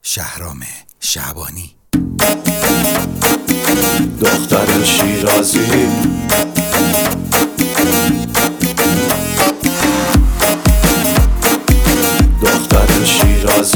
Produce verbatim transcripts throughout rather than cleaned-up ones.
شهرام شعبانی. دختر شیرازی، دختر شیرازی،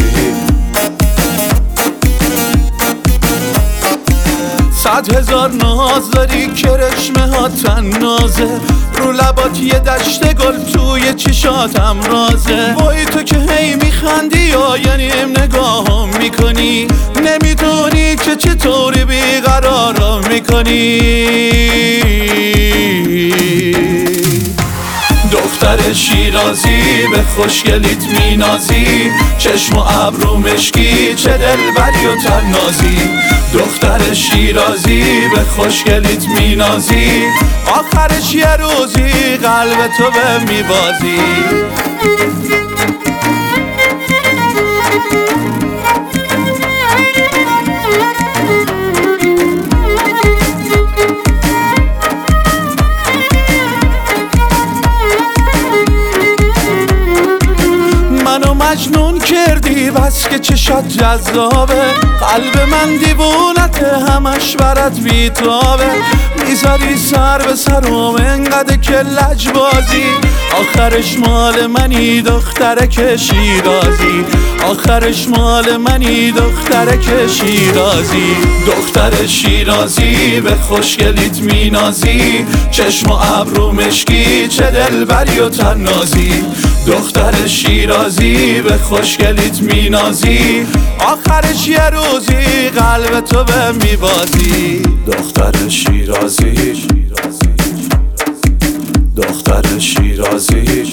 صد هزار ناز داری، کرشمه ها تنازه، رو لبات یه دشت گل، توی چشاتم رازه. وای تو که هی میخندی یا یعنی نگاهم میکنی، نمیدونی که چطوری بیقرارم میکنی. دختر شیرازی، به خوشگلیت مینازی، چشم و ابرو مشکی، چه دلبری و تنازی. دختر شیرازی، به خوشگلیت مینازی، آخرش یه روزی قلب تو به میبازی. منو مجنون کردی بس که چشات جذابه، قلب من دیوونته همش برات بیتابه. میذاری سر به سرم انقدر که لجبازی، آخرش مال منی دختره که شیرازی، آخرش مال منی دختره که شیرازی. دختر شیرازی، به خوشگلیت مینازی، چشم و ابرو مشکی، چه دلبری و تنازی. دختر شیرازی، به خوشگلیت مینازی، آخرش یه روزی قلب تو به میبازی. دختر شیرازی، دختر شیرازی،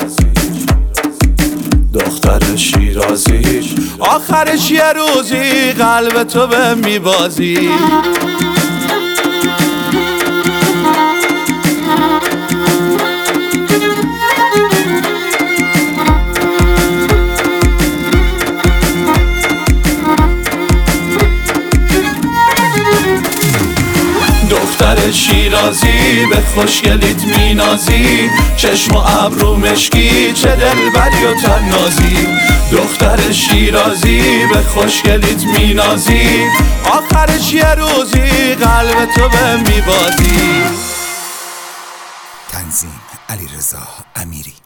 دختر شیرازی، آخرش یه روزی قلب تو به میبازی. دختر شیرازی، به خوشگلیت مینازی، چشم و ابرو مشکی، چه دلبری و تنازی. دختر شیرازی، به خوشگلیت مینازی، آخرش یه روزی قلب تو به میبازی. تنظیم علیرضا امیری.